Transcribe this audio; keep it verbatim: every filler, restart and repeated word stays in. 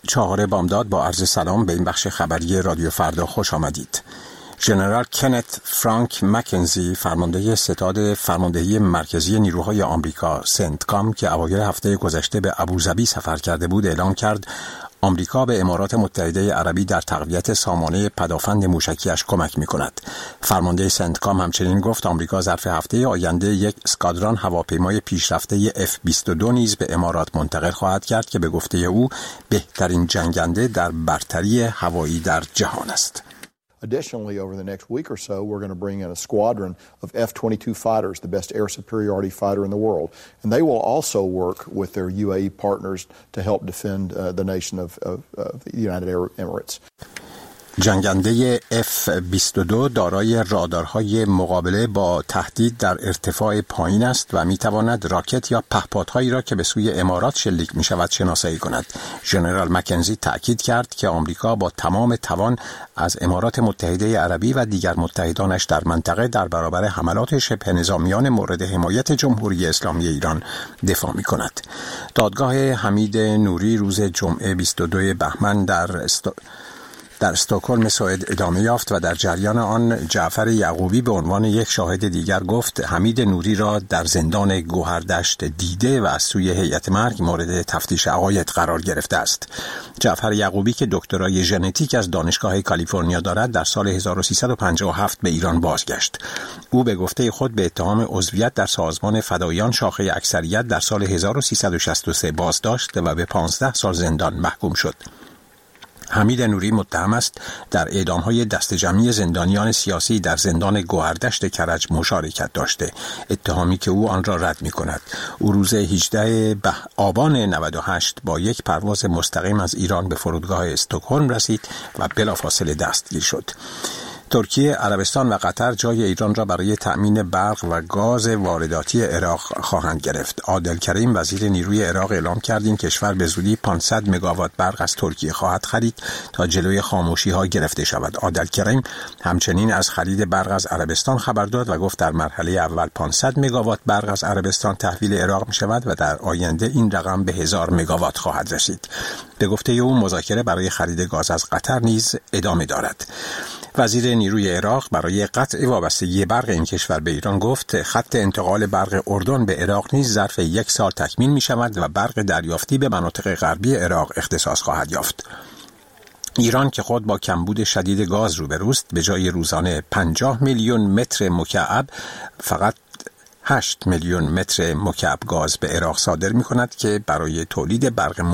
چهار بامداد با عرض سلام به این بخش خبری رادیو فردا خوش آمدید. ژنرال کنت فرانک مکنزی، فرمانده ستاد فرماندهی مرکزی نیروهای آمریکا سنتکام که اوایل هفته گذشته به ابوظبی سفر کرده بود، اعلام کرد آمریکا به امارات متحده عربی در تقویت سامانه پدافند موشکیش کمک می‌کند. فرمانده سنتکام همچنین گفت آمریکا ظرف هفته آینده یک اسکادران هواپیمای پیشرفته اف بیست و دو نیز به امارات منتقل خواهد کرد که به گفته او بهترین جنگنده در برتری هوایی در جهان است. Additionally, over the next week or so, we're going to bring in a squadron of F twenty-two fighters, the best air superiority fighter in the world. And they will also work with their U A E partners to help defend uh, the nation of, of, of the United Arab Emirates. جنگنده اف بیست و دو دارای رادارهای مقابله با تهدید در ارتفاع پایین است و میتواند راکت یا پهپادهایی را که به سوی امارات شلیک می شود شناسایی کند. ژنرال مکنزی تأکید کرد که آمریکا با تمام توان از امارات متحده عربی و دیگر متحدانش در منطقه در برابر حملات شبه نظامیان مورد حمایت جمهوری اسلامی ایران دفاع می کند. دادگاه حمید نوری روز جمعه بیست و دوم بهمن در است... در استکهلم سوئد ادامه یافت و در جریان آن جعفر یعقوبی به عنوان یک شاهد دیگر گفت حمید نوری را در زندان گوهردشت دیده و از سوی هیئت مرگ مورد تفتیش عقاید قرار گرفته است. جعفر یعقوبی که دکترای ژنتیک از دانشگاه کالیفرنیا دارد در سال هزار و سیصد و پنجاه و هفت به ایران بازگشت. او به گفته خود به اتهام عضویت در سازمان فداییان شاخه اکثریت در سال هزار و سیصد و شصت و سه بازداشت و به پانزده سال زندان محکوم شد. حمید نوری متهم است در اعدام‌های دسته جمعی زندانیان سیاسی در زندان گوهردشت کرج مشارکت داشته، اتهامی که او آن را رد می‌کند. او روز هجدهم آبان نود و هشت با یک پرواز مستقیم از ایران به فرودگاه استکهلم رسید و بلافاصله دستگیر شد. ترکیه، عربستان و قطر جای ایران را برای تأمین برق و گاز وارداتی عراق خواهند گرفت. عادل کریم وزیر نیروی عراق اعلام کرد این کشور به زودی پانصد مگاوات برق از ترکیه خواهد خرید تا جلوی خاموشی‌ها گرفته شود. عادل کریم همچنین از خرید برق از عربستان خبر داد و گفت در مرحله اول پانصد مگاوات برق از عربستان تحویل عراق می شود و در آینده این رقم به هزار مگاوات خواهد رسید. به گفته او مذاکره برای خرید گاز از قطر نیز ادامه دارد. وزیر نیروی عراق برای قطع وابستگی برق این کشور به ایران گفت خط انتقال برق اردن به عراق نیز ظرف یک سال تکمیل می شود و برق دریافتی به مناطق غربی عراق اختصاص خواهد یافت. ایران که خود با کمبود شدید گاز روبروست، به جای روزانه پنجاه میلیون متر مکعب فقط هشت میلیون متر مکعب گاز به عراق صادر می کند که برای تولید برق